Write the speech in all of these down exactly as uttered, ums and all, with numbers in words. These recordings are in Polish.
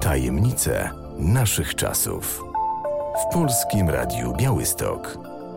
Tajemnice naszych czasów. W Polskim Radiu Białystok.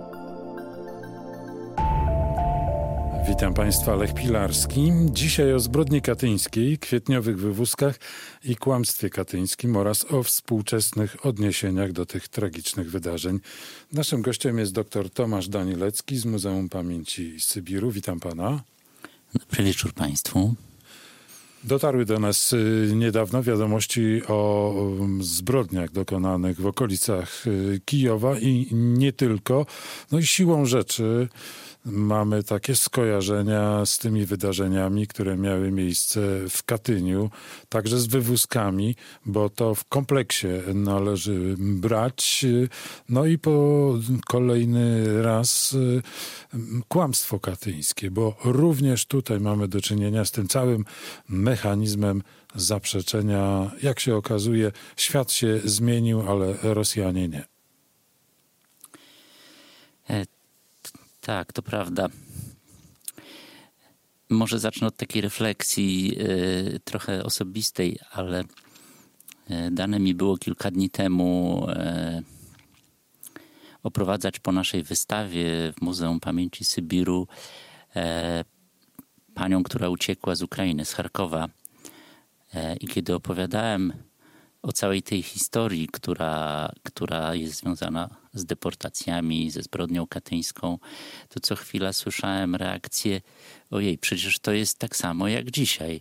Witam Państwa, Lech Pilarski. Dzisiaj o zbrodni katyńskiej, kwietniowych wywózkach i kłamstwie katyńskim oraz o współczesnych odniesieniach do tych tragicznych wydarzeń. Naszym gościem jest dr Tomasz Danilecki z Muzeum Pamięci Sybiru. Witam Pana. Dobry wieczór Państwu. Dotarły do nas niedawno wiadomości o zbrodniach dokonanych w okolicach Kijowa i nie tylko. No i siłą rzeczy mamy takie skojarzenia z tymi wydarzeniami, które miały miejsce w Katyniu, także z wywózkami, bo to w kompleksie należy brać. No i po kolejny raz kłamstwo katyńskie, bo również tutaj mamy do czynienia z tym całym mechanizmem zaprzeczenia. Jak się okazuje, świat się zmienił, ale Rosjanie nie. E- Tak, to prawda. Może zacznę od takiej refleksji y, trochę osobistej, ale y, dane mi było kilka dni temu y, oprowadzać po naszej wystawie w Muzeum Pamięci Sybiru y, panią, która uciekła z Ukrainy, z Charkowa. Y, I kiedy opowiadałem o całej tej historii, która, która jest związana z deportacjami, ze zbrodnią katyńską, to co chwila słyszałem reakcję: ojej, przecież to jest tak samo jak dzisiaj.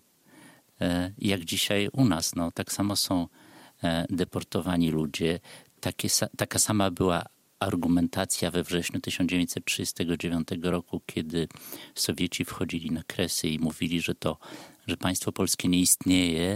E, jak dzisiaj u nas. No, tak samo są e, deportowani ludzie. Takie, taka sama była argumentacja we wrześniu tysiąc dziewięćset trzydziestego dziewiątego roku, kiedy Sowieci wchodzili na Kresy i mówili, że to, że państwo polskie nie istnieje,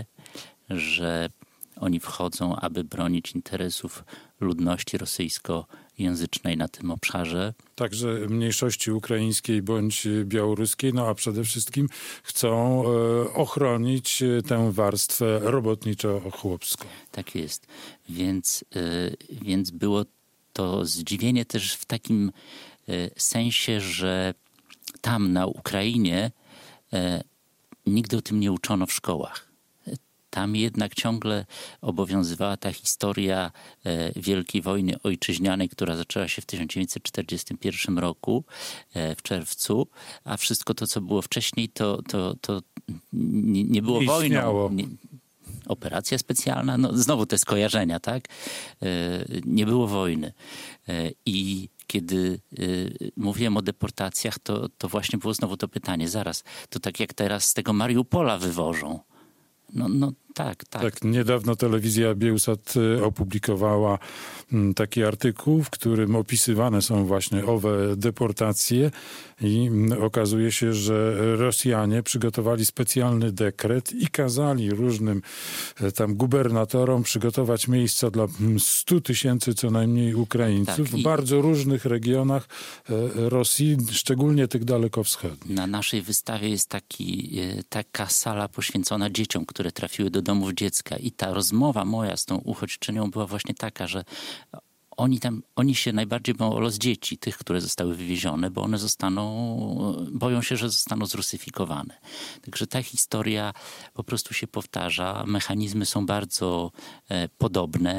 że oni wchodzą, aby bronić interesów ludności rosyjskojęzycznej na tym obszarze. Także mniejszości ukraińskiej bądź białoruskiej, no a przede wszystkim chcą e, ochronić tę warstwę robotniczo-chłopską. Tak jest. Więc, y, więc było to zdziwienie też w takim y, sensie, że tam na Ukrainie y, nigdy o tym nie uczono w szkołach. Tam jednak ciągle obowiązywała ta historia e, Wielkiej Wojny Ojczyźnianej, która zaczęła się w tysiąc dziewięćset czterdziestym pierwszym roku e, w czerwcu, a wszystko to, co było wcześniej, to, to, to nie, nie było nie wojną. Nie, operacja specjalna, no znowu te skojarzenia, tak? E, nie było wojny. E, I kiedy y, mówiłem o deportacjach, to, to właśnie było znowu to pytanie, zaraz, to tak jak teraz z tego Mariupola wywożą. No, no tak, tak. Tak, niedawno telewizja Biełsat opublikowała taki artykuł, w którym opisywane są właśnie owe deportacje i okazuje się, że Rosjanie przygotowali specjalny dekret i kazali różnym tam gubernatorom przygotować miejsca dla stu tysięcy co najmniej Ukraińców tak, w bardzo różnych regionach Rosji, szczególnie tych dalekowschodnich. Na naszej wystawie jest taki, taka sala poświęcona dzieciom, które trafiły do domów dziecka i ta rozmowa moja z tą uchodźczynią była właśnie taka, że oni tam, oni się najbardziej boją o los dzieci, tych, które zostały wywiezione, bo one zostaną, boją się, że zostaną zrusyfikowane. Także ta historia po prostu się powtarza, mechanizmy są bardzo e, podobne.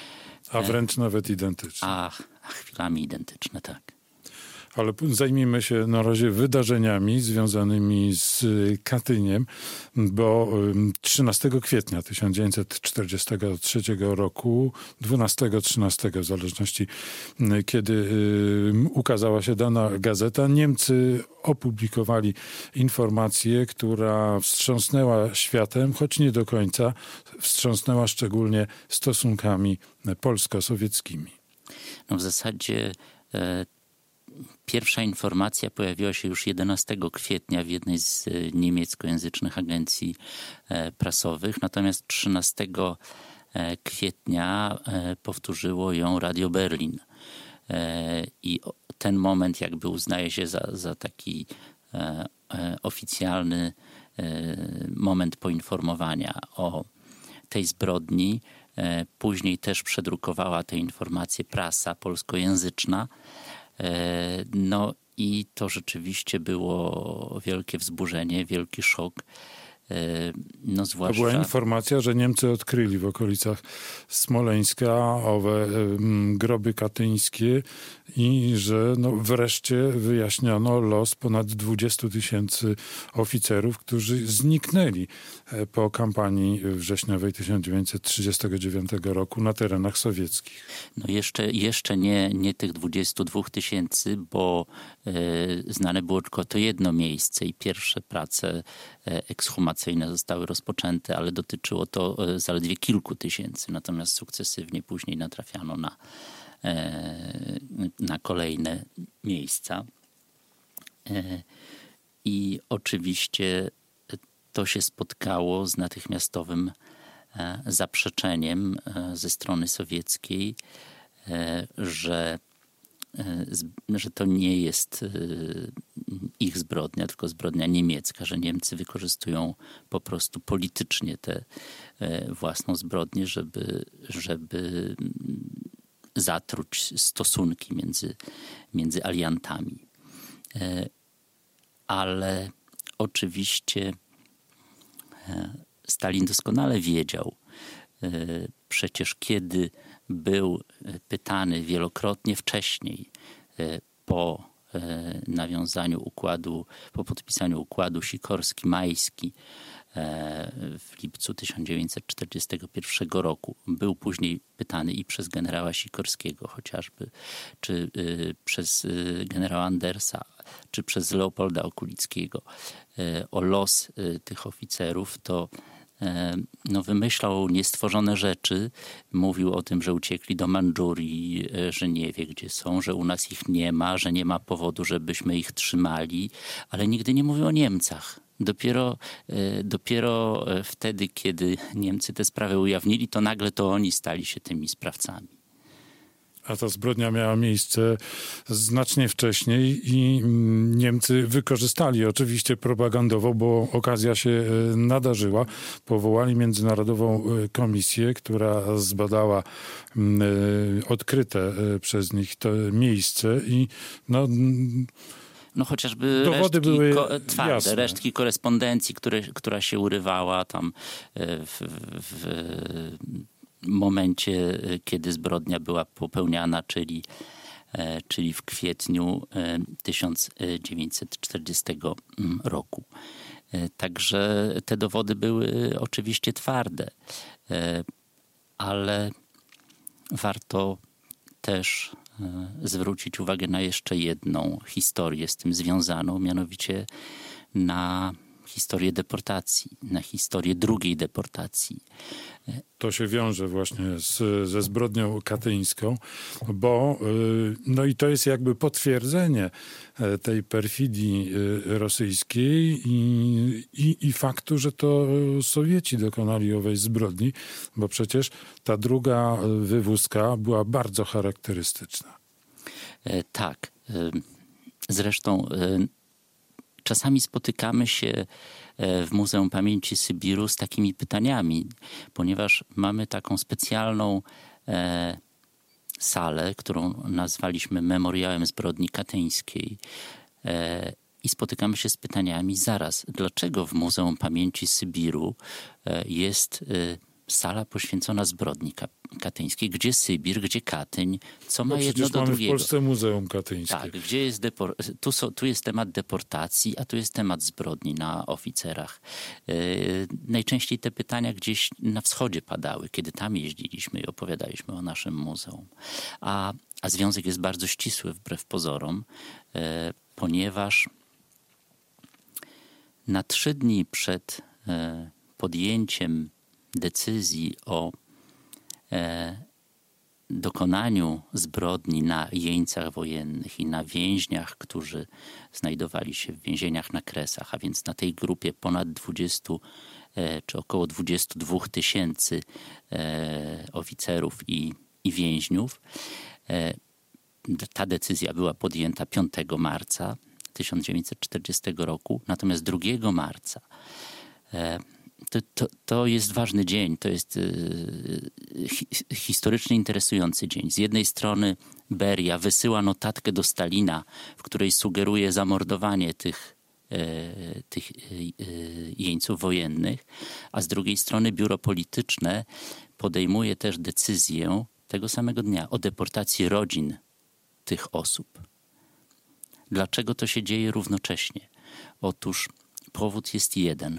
A wręcz nawet identyczne. A, a chwilami identyczne, tak. Ale zajmijmy się na razie wydarzeniami związanymi z Katyniem, bo trzynastego kwietnia tysiąc dziewięćset czterdziestego trzeciego roku, dwunastego trzynastego w zależności kiedy ukazała się dana gazeta, Niemcy opublikowali informację, która wstrząsnęła światem, choć nie do końca, wstrząsnęła szczególnie stosunkami polsko-sowieckimi. No w zasadzie e, pierwsza informacja pojawiła się już jedenastego kwietnia w jednej z niemieckojęzycznych agencji prasowych, natomiast trzynastego kwietnia powtórzyło ją Radio Berlin. I ten moment jakby uznaje się za, za taki oficjalny moment poinformowania o tej zbrodni. Później też przedrukowała te informacje prasa polskojęzyczna. No i to rzeczywiście było wielkie wzburzenie, wielki szok. No zwłaszcza... To była informacja, że Niemcy odkryli w okolicach Smoleńska owe groby katyńskie i że no wreszcie wyjaśniono los ponad dwudziestu tysięcy oficerów, którzy zniknęli po kampanii wrześniowej tysiąc dziewięćset trzydziestego dziewiątego roku na terenach sowieckich. No jeszcze, jeszcze nie, nie tych dwudziestu dwóch tysięcy, bo e, znane było tylko to jedno miejsce i pierwsze prace e, ekshumacyjne zostały rozpoczęte, ale dotyczyło to e, zaledwie kilku tysięcy. Natomiast sukcesywnie później natrafiano na, e, na kolejne miejsca. E, I oczywiście to się spotkało z natychmiastowym e, zaprzeczeniem e, ze strony sowieckiej, że, że to nie jest ich zbrodnia, tylko zbrodnia niemiecka, że Niemcy wykorzystują po prostu politycznie tę własną zbrodnię, żeby, żeby zatruć stosunki między, między aliantami. Ale oczywiście Stalin doskonale wiedział, przecież kiedy był pytany wielokrotnie wcześniej po nawiązaniu układu, po podpisaniu układu Sikorski-Majski w lipcu tysiąc dziewięćset czterdziestego pierwszego roku. Był później pytany i przez generała Sikorskiego chociażby, czy przez generała Andersa, czy przez Leopolda Okulickiego o los tych oficerów, to no, wymyślał niestworzone rzeczy. Mówił o tym, że uciekli do Mandżurii, że nie wie, gdzie są, że u nas ich nie ma, że nie ma powodu, żebyśmy ich trzymali, ale nigdy nie mówił o Niemcach. Dopiero, dopiero wtedy, kiedy Niemcy tę sprawę ujawnili, to nagle to oni stali się tymi sprawcami. A ta zbrodnia miała miejsce znacznie wcześniej i Niemcy wykorzystali oczywiście propagandowo, bo okazja się nadarzyła. Powołali międzynarodową komisję, która zbadała odkryte przez nich to miejsce i no... No chociażby dowody resztki były ko- twarde, jasne. resztki korespondencji, które, która się urywała tam w, w, w momencie, kiedy zbrodnia była popełniana, czyli, czyli w kwietniu tysiąc dziewięćset czterdziestego roku. Także te dowody były oczywiście twarde, ale warto też zwrócić uwagę na jeszcze jedną historię z tym związaną, mianowicie na historię deportacji, na historię drugiej deportacji. To się wiąże właśnie z, ze zbrodnią katyńską, bo no i to jest jakby potwierdzenie tej perfidii rosyjskiej i, i, i faktu, że to Sowieci dokonali owej zbrodni, bo przecież ta druga wywózka była bardzo charakterystyczna. Tak. Zresztą czasami spotykamy się w Muzeum Pamięci Sybiru z takimi pytaniami, ponieważ mamy taką specjalną e, salę, którą nazwaliśmy Memoriałem Zbrodni Katyńskiej. E, I spotykamy się z pytaniami, zaraz, dlaczego w Muzeum Pamięci Sybiru e, jest e, sala poświęcona zbrodni katyńskiej? Gdzie Sybir, gdzie Katyń? Co ma no jedno do mamy drugiego? W Polsce Muzeum Katyńskie. Tak, gdzie jest depor- tu, so, tu jest temat deportacji, a tu jest temat zbrodni na oficerach. Yy, najczęściej te pytania gdzieś na wschodzie padały, kiedy tam jeździliśmy i opowiadaliśmy o naszym muzeum. A, a związek jest bardzo ścisły wbrew pozorom, yy, ponieważ na trzy dni przed yy, podjęciem decyzji o e, dokonaniu zbrodni na jeńcach wojennych i na więźniach, którzy znajdowali się w więzieniach na Kresach, a więc na tej grupie ponad dwudziestu e, czy około dwudziestu dwóch tysięcy e, oficerów i, i więźniów. E, ta decyzja była podjęta piątego marca tysiąc dziewięćset czterdziestego roku, natomiast drugiego marca e, To, to, to jest ważny dzień, to jest y, hi, historycznie interesujący dzień. Z jednej strony Beria wysyła notatkę do Stalina, w której sugeruje zamordowanie tych tych jeńców wojennych, a z drugiej strony biuro polityczne podejmuje też decyzję tego samego dnia o deportacji rodzin tych osób. Dlaczego to się dzieje równocześnie? Otóż powód jest jeden.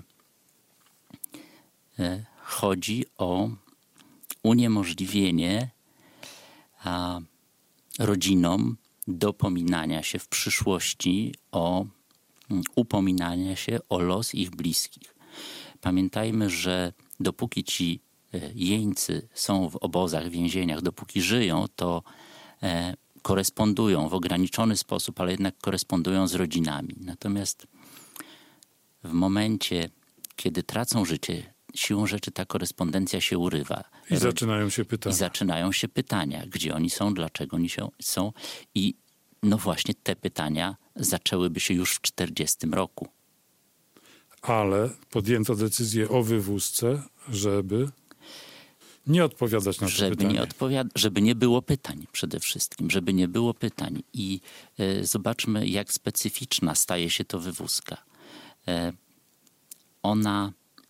Chodzi o uniemożliwienie a, rodzinom dopominania się w przyszłości o upominania się o los ich bliskich. Pamiętajmy, że dopóki ci jeńcy są w obozach, więzieniach, dopóki żyją, to e, korespondują w ograniczony sposób, ale jednak korespondują z rodzinami. Natomiast w momencie, kiedy tracą życie, siłą rzeczy ta korespondencja się urywa. I zaczynają się pytania. I zaczynają się pytania, gdzie oni są, dlaczego oni się są. I no właśnie te pytania zaczęłyby się już w czterdziestym roku. Ale podjęto decyzję o wywózce, żeby nie odpowiadać na te żeby pytania. Nie odpowiada, żeby nie było pytań przede wszystkim, żeby nie było pytań. I e, zobaczmy, jak specyficzna staje się to wywózka. E, ona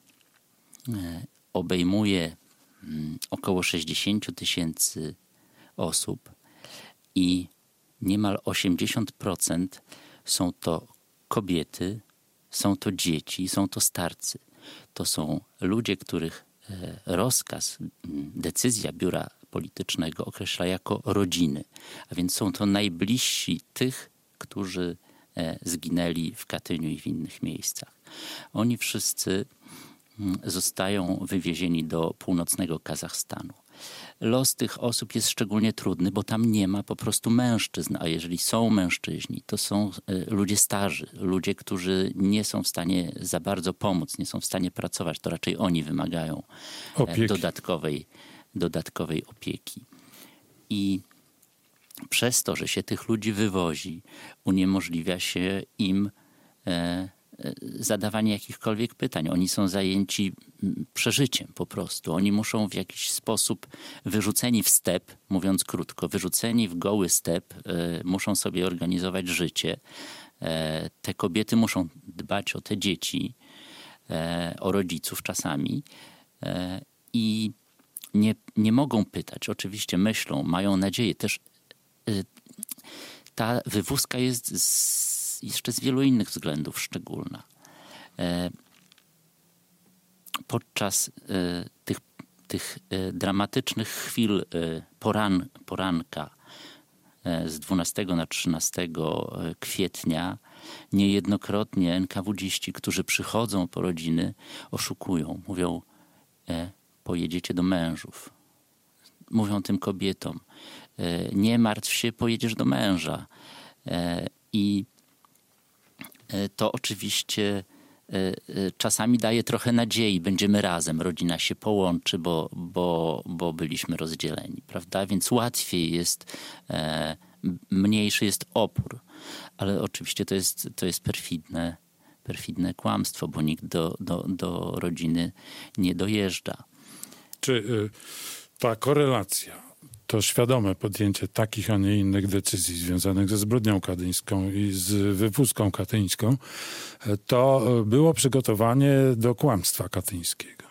e, obejmuje m, około sześćdziesiąt tysięcy osób i niemal osiemdziesiąt procent są to kobiety, są to dzieci, są to starcy. To są ludzie, których rozkaz, decyzja biura politycznego określa jako rodziny. A więc są to najbliżsi tych, którzy zginęli w Katyniu i w innych miejscach. Oni wszyscy zostają wywiezieni do północnego Kazachstanu. Los tych osób jest szczególnie trudny, bo tam nie ma po prostu mężczyzn, a jeżeli są mężczyźni, to są ludzie starzy, ludzie, którzy nie są w stanie za bardzo pomóc, nie są w stanie pracować, to raczej oni wymagają Opieki. dodatkowej, dodatkowej opieki. I przez to, że się tych ludzi wywozi, uniemożliwia się im e, zadawanie jakichkolwiek pytań. Oni są zajęci przeżyciem po prostu. Oni muszą w jakiś sposób, wyrzuceni w step, mówiąc krótko, wyrzuceni w goły step, e, muszą sobie organizować życie. E, te kobiety muszą dbać o te dzieci, e, o rodziców czasami e, i nie, nie mogą pytać. Oczywiście myślą, mają nadzieję. Też e, ta wywózka jest z jeszcze z wielu innych względów szczególna. E, podczas e, tych, tych e, dramatycznych chwil e, poran, poranka e, z dwunastego na trzynastego kwietnia niejednokrotnie en ka wu dziści, którzy przychodzą po rodziny, oszukują. Mówią, e, pojedziecie do mężów. Mówią tym kobietom, e, nie martw się, pojedziesz do męża. E, I to oczywiście czasami daje trochę nadziei, będziemy razem, rodzina się połączy, bo, bo, bo byliśmy rozdzieleni, prawda? Więc łatwiej jest, mniejszy jest opór, ale oczywiście to jest, to jest perfidne, perfidne kłamstwo, bo nikt do, do, do rodziny nie dojeżdża. Czy y, ta korelacja, to świadome podjęcie takich, a nie innych decyzji związanych ze zbrodnią katyńską i z wywózką katyńską, to było przygotowanie do kłamstwa katyńskiego.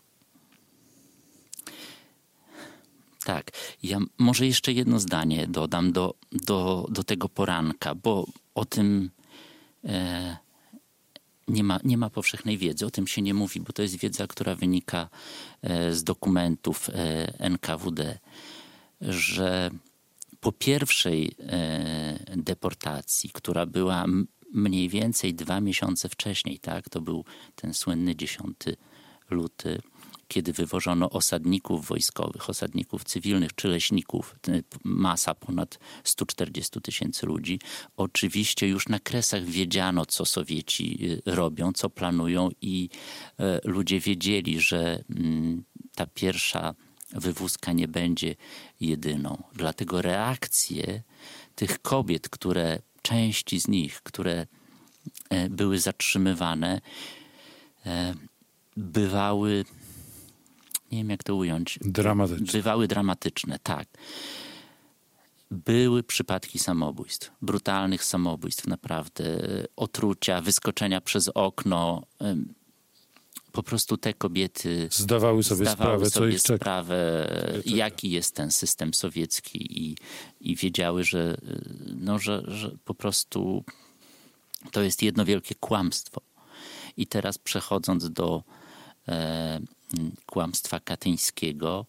Tak. Ja może jeszcze jedno zdanie dodam do, do, do tego poranka, bo o tym e, nie ma, nie ma powszechnej wiedzy. O tym się nie mówi, bo to jest wiedza, która wynika e, z dokumentów e, en ka wu de. Że po pierwszej e, deportacji, która była m- mniej więcej dwa miesiące wcześniej, tak, to był ten słynny dziesiąty luty, kiedy wywożono osadników wojskowych, osadników cywilnych czy leśników, masa ponad sto czterdzieści tysięcy ludzi. Oczywiście już na Kresach wiedziano, co Sowieci robią, co planują i e, ludzie wiedzieli, że m, ta pierwsza wywózka nie będzie jedyną. Dlatego reakcje tych kobiet, które, części z nich, które e, były zatrzymywane, e, bywały, nie wiem jak to ująć, Dramatyczne. bywały dramatyczne, tak. były przypadki samobójstw, brutalnych samobójstw naprawdę, otrucia, wyskoczenia przez okno. Po prostu te kobiety zdawały sobie zdawały sprawę, sobie co ich czeka. sprawę, jaki jest ten system sowiecki i, i wiedziały, że, no, że, że po prostu to jest jedno wielkie kłamstwo. I teraz przechodząc do e, kłamstwa katyńskiego,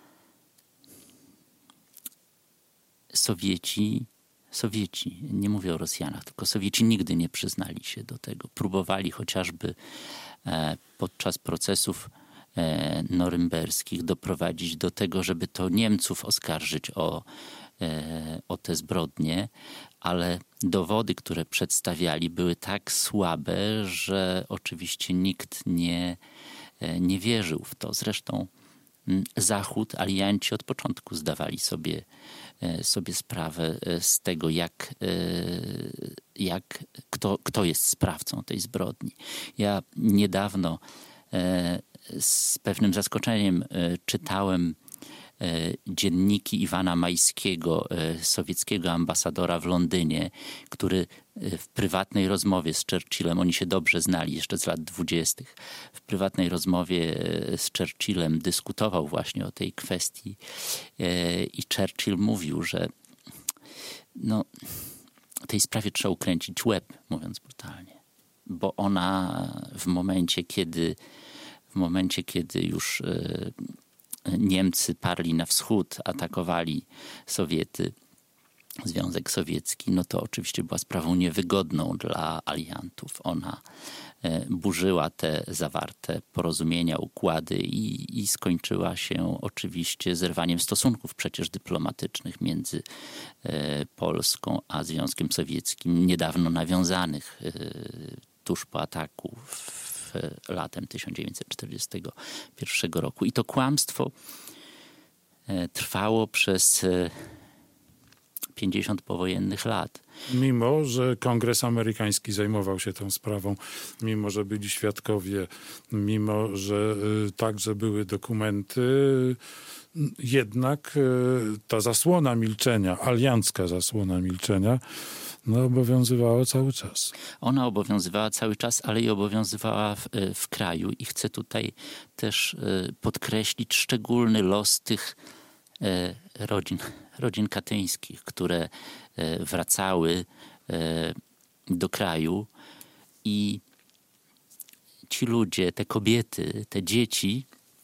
Sowieci, Sowieci, nie mówię o Rosjanach, tylko Sowieci nigdy nie przyznali się do tego. Próbowali chociażby e, podczas procesów e, norymberskich doprowadzić do tego, żeby to Niemców oskarżyć o, e, o te zbrodnie, ale dowody, które przedstawiali, były tak słabe, że oczywiście nikt nie, e, nie wierzył w to. Zresztą Zachód, alianci od początku zdawali sobie, sobie sprawę z tego, jak, jak, kto, kto jest sprawcą tej zbrodni. Ja niedawno z pewnym zaskoczeniem czytałem dzienniki Iwana Majskiego, sowieckiego ambasadora w Londynie, który w prywatnej rozmowie z Churchillem, oni się dobrze znali jeszcze z lat dwudziestych, w prywatnej rozmowie z Churchillem dyskutował właśnie o tej kwestii i Churchill mówił, że no, tej sprawie trzeba ukręcić łeb, mówiąc brutalnie, bo ona w momencie, kiedy w momencie, kiedy już Niemcy parli na wschód, atakowali Sowiety, Związek Sowiecki, no to oczywiście była sprawą niewygodną dla aliantów. Ona burzyła te zawarte porozumienia, układy i, i skończyła się oczywiście zerwaniem stosunków przecież dyplomatycznych między Polską a Związkiem Sowieckim, niedawno nawiązanych tuż po ataku w latem tysiąc dziewięćset czterdziestego pierwszego roku. I to kłamstwo trwało przez pięćdziesiąt powojennych lat. Mimo że Kongres Amerykański zajmował się tą sprawą, mimo że byli świadkowie, mimo że także były dokumenty, jednak ta zasłona milczenia, aliancka zasłona milczenia, no, obowiązywała cały czas. Ona obowiązywała cały czas, ale i obowiązywała w, w kraju. I chcę tutaj też podkreślić szczególny los tych rodzin, rodzin katyńskich, które wracały do kraju i ci ludzie, te kobiety, te dzieci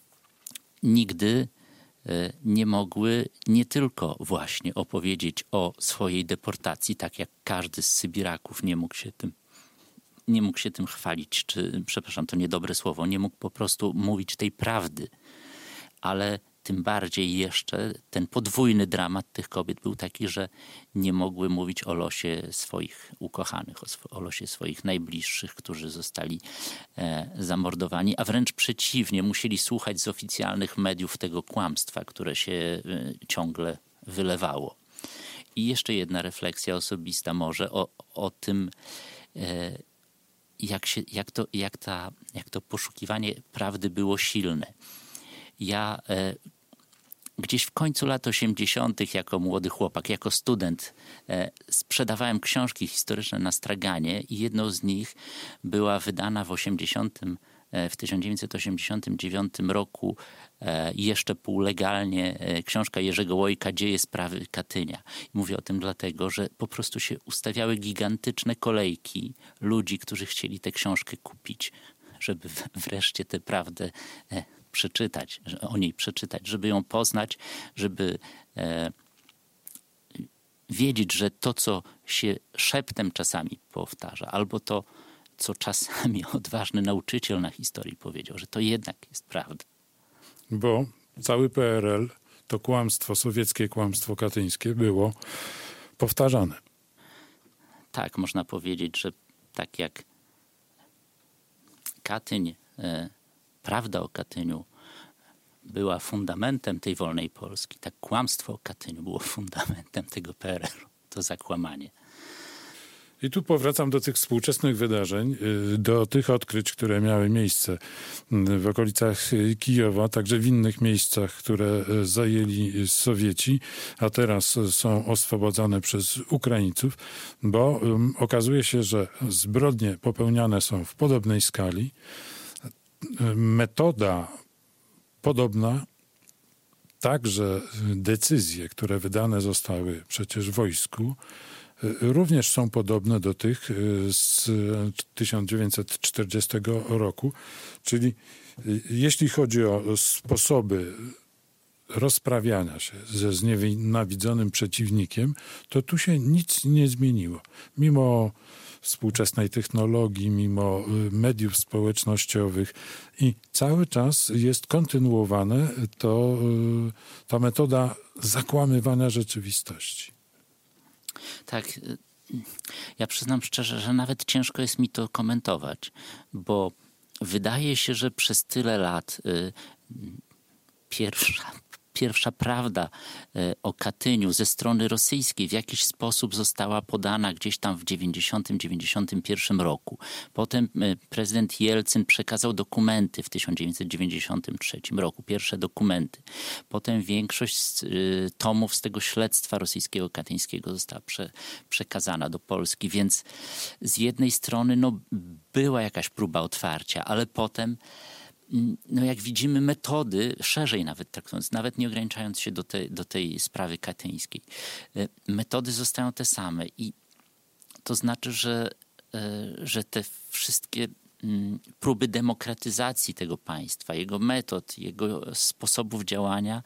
nigdy nie mogły nie tylko właśnie opowiedzieć o swojej deportacji, tak jak każdy z Sybiraków nie mógł się tym, nie mógł się tym chwalić, czy, przepraszam, to niedobre słowo, nie mógł po prostu mówić tej prawdy, ale tym bardziej jeszcze ten podwójny dramat tych kobiet był taki, że nie mogły mówić o losie swoich ukochanych, o, sw- o losie swoich najbliższych, którzy zostali e, zamordowani, a wręcz przeciwnie, musieli słuchać z oficjalnych mediów tego kłamstwa, które się e, ciągle wylewało. I jeszcze jedna refleksja osobista może o, o tym, e, jak, się, jak, to, jak, ta, jak to poszukiwanie prawdy było silne. Ja e, gdzieś w końcu lat osiemdziesiątych jako młody chłopak, jako student e, sprzedawałem książki historyczne na straganie i jedną z nich była wydana w, osiemdziesiątym, e, w tysiąc dziewięćset osiemdziesiątym dziewiątym roku e, jeszcze półlegalnie e, książka Jerzego Łojka Dzieje sprawy Katynia. I mówię o tym dlatego, że po prostu się ustawiały gigantyczne kolejki ludzi, którzy chcieli tę książkę kupić, żeby wreszcie tę prawdę e, przeczytać, o niej przeczytać, żeby ją poznać, żeby e, wiedzieć, że to, co się szeptem czasami powtarza, albo to, co czasami odważny nauczyciel na historii powiedział, że to jednak jest prawda. Bo cały P R L, to kłamstwo, sowieckie kłamstwo katyńskie było powtarzane. Tak, można powiedzieć, że tak jak Katyń, e, prawda o Katyniu była fundamentem tej wolnej Polski, tak kłamstwo o Katyniu było fundamentem tego P R L-u. To zakłamanie. I tu powracam do tych współczesnych wydarzeń, do tych odkryć, które miały miejsce w okolicach Kijowa, także w innych miejscach, które zajęli Sowieci, a teraz są oswobodzone przez Ukraińców, bo okazuje się, że zbrodnie popełniane są w podobnej skali. Metoda podobna, także decyzje, które wydane zostały przecież wojsku, również są podobne do tych z tysiąc dziewięćset czterdziestego roku, czyli jeśli chodzi o sposoby rozprawiania się ze znienawidzonym przeciwnikiem, to tu się nic nie zmieniło. Mimo współczesnej technologii, mimo mediów społecznościowych i cały czas jest kontynuowane to, ta metoda zakłamywania rzeczywistości. Tak, ja przyznam szczerze, że nawet ciężko jest mi to komentować, bo wydaje się, że przez tyle lat y, pierwsza, pierwsza prawda y, o Katyniu ze strony rosyjskiej w jakiś sposób została podana gdzieś tam w dziewięćdziesiątym dziewięćdziesiątym pierwszym roku. Potem y, prezydent Jelcyn przekazał dokumenty w tysiąc dziewięćset dziewięćdziesiątym trzecim roku, pierwsze dokumenty. Potem większość z, y, tomów z tego śledztwa rosyjskiego katyńskiego została prze, przekazana do Polski, więc z jednej strony no, była jakaś próba otwarcia, ale potem no jak widzimy metody, szerzej nawet traktując, nawet nie ograniczając się do, te, do tej sprawy katyńskiej, metody zostają te same i to znaczy, że, że te wszystkie próby demokratyzacji tego państwa, jego metod, jego sposobów działania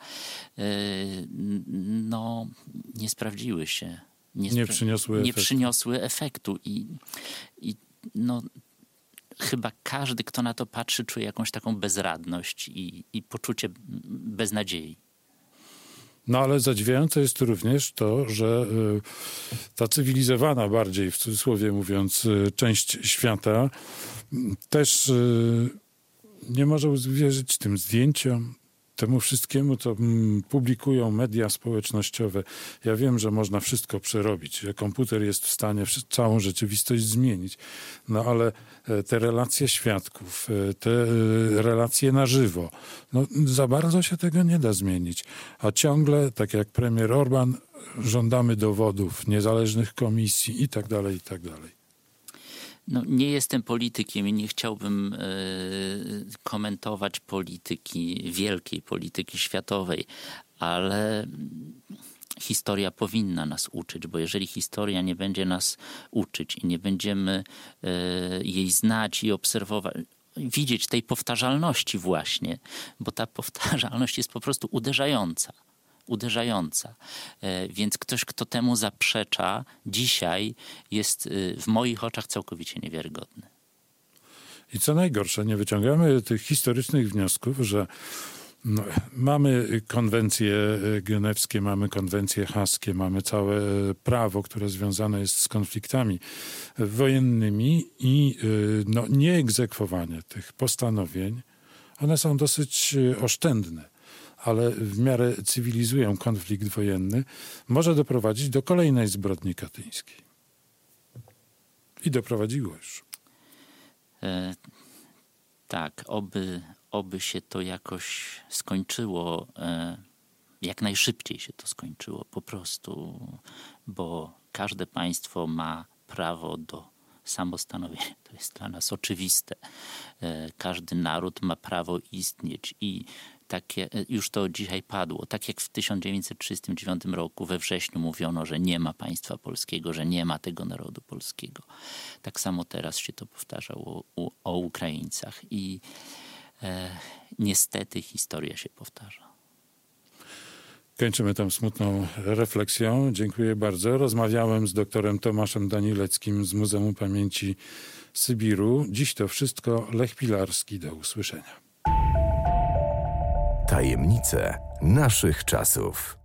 no nie sprawdziły się. Nie, nie przyniosły nie efektu. przyniosły efektu i, i no chyba każdy, kto na to patrzy, czuje jakąś taką bezradność i, i poczucie beznadziei. No ale zadziwiające jest również to, że y, ta cywilizowana bardziej, w cudzysłowie mówiąc, y, część świata też y, nie może uwierzyć tym zdjęciom, temu wszystkiemu, co mm, publikują media społecznościowe. Ja wiem, że można wszystko przerobić, że komputer jest w stanie wszy- całą rzeczywistość zmienić, no ale e, te relacje świadków, e, te e, relacje na żywo, no za bardzo się tego nie da zmienić. A ciągle, tak jak premier Orban, żądamy dowodów, niezależnych komisji i tak dalej, i tak dalej. No, nie jestem politykiem i nie chciałbym y, komentować polityki, wielkiej polityki światowej, ale historia powinna nas uczyć, bo jeżeli historia nie będzie nas uczyć i nie będziemy y, jej znać i obserwować, widzieć tej powtarzalności właśnie, bo ta powtarzalność jest po prostu uderzająca. uderzająca. Więc ktoś, kto temu zaprzecza, dzisiaj jest w moich oczach całkowicie niewiarygodny. I co najgorsze, nie wyciągamy tych historycznych wniosków, że no, mamy konwencje genewskie, mamy konwencje haskie, mamy całe prawo, które związane jest z konfliktami wojennymi i no, nieegzekwowanie tych postanowień, one są dosyć oszczędne, ale w miarę cywilizują konflikt wojenny, może doprowadzić do kolejnej zbrodni katyńskiej. I doprowadziło już. E, tak, oby, oby się to jakoś skończyło, e, jak najszybciej się to skończyło po prostu, bo każde państwo ma prawo do samostanowienia. To jest dla nas oczywiste. E, każdy naród ma prawo istnieć i takie, już to dzisiaj padło, tak jak w tysiąc dziewięćset trzydziestym dziewiątym roku we wrześniu mówiono, że nie ma państwa polskiego, że nie ma tego narodu polskiego. Tak samo teraz się to powtarza o, o, o Ukraińcach i e, niestety historia się powtarza. Kończymy tą smutną refleksją. Dziękuję bardzo. Rozmawiałem z doktorem Tomaszem Danileckim z Muzeum Pamięci Sybiru. Dziś to wszystko. Lech Pilarski. Do usłyszenia. Tajemnice naszych czasów.